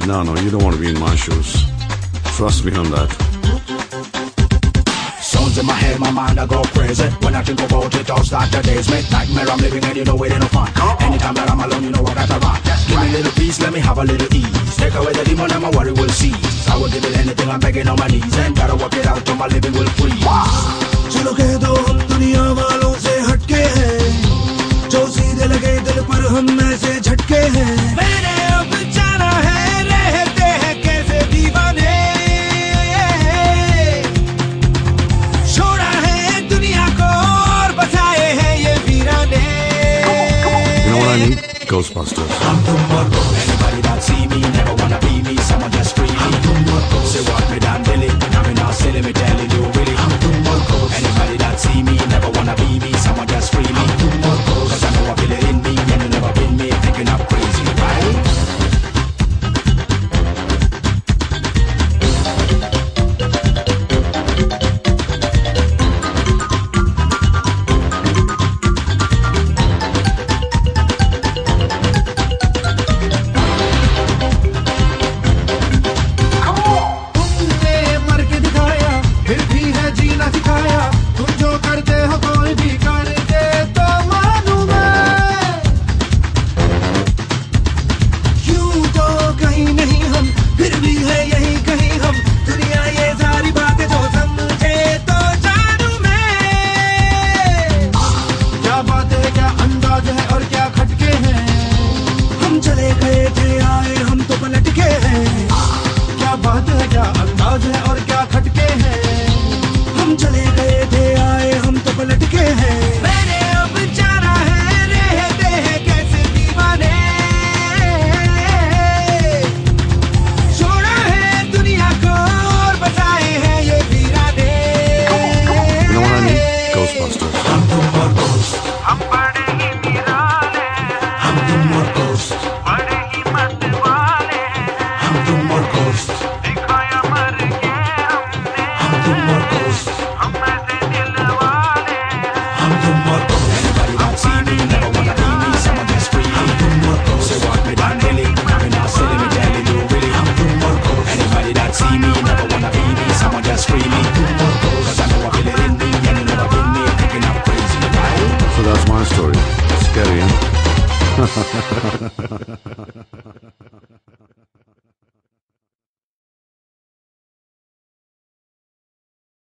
No, you don't want to be in my shoes. Trust me on that. Sounds in my head, my mind, I go crazy. When I think about it, all start to daze me. Nightmare I'm living and you know it ain't no fun. Anytime that I'm alone, you know I gotta run. Give me a little peace, let me have a little ease. Take away the demon and my worry will cease. I will give it anything, I'm begging on my knees. And gotta work it out till my living will freeze. चलो कह दो हम दुनिया वालों से हटके हैं, जो सीधे लगे दिल पर हम ऐसे झटके हैं। मैंने अब जाना है रहते हैं कैसे दीवाने, छोड़ा है दुनिया को और बसाए हैं ये वीराने। You know what I need? Ghostbusters. Anybody that see me never wanna be me. Someone just free me. Say what me damn Billy, I'm not silly, me telling you really. Anybody that see me never wanna be me. Someone just free me. Cause I know I feel it in me, and you never been me. Thinking I'm crazy, right? क्या अंदाज है और क्या खटके हैं, हम चले गए थे आए हम तो पलट के हैं। मैंने अब जाना है रहते हैं कैसे दीवाने, छोड़ा है दुनिया को और बसाए हैं ये वीराने। You know what I need? Ghostbusters. हम तुम और दोस्त, हम बड़े ही निराले हैं, हम तुम और दोस्त, बड़े ही मत वाले हैं, हम तुम और दोस्त, दिखाया मर के हमने, हम तुम और दोस्त, हम ऐसे दिल वाले हैं, हम तुम और दोस्त। Anybody that see me never wanna be me. Someone just free me. Say what me damn Billy, I'm not silly, me telling you really. Anybody that see me never wanna be me. Someone just free me. Cause I know I feel it in me, and you never been me. Thinking I'm crazy, right? So that's my story. Scary, huh?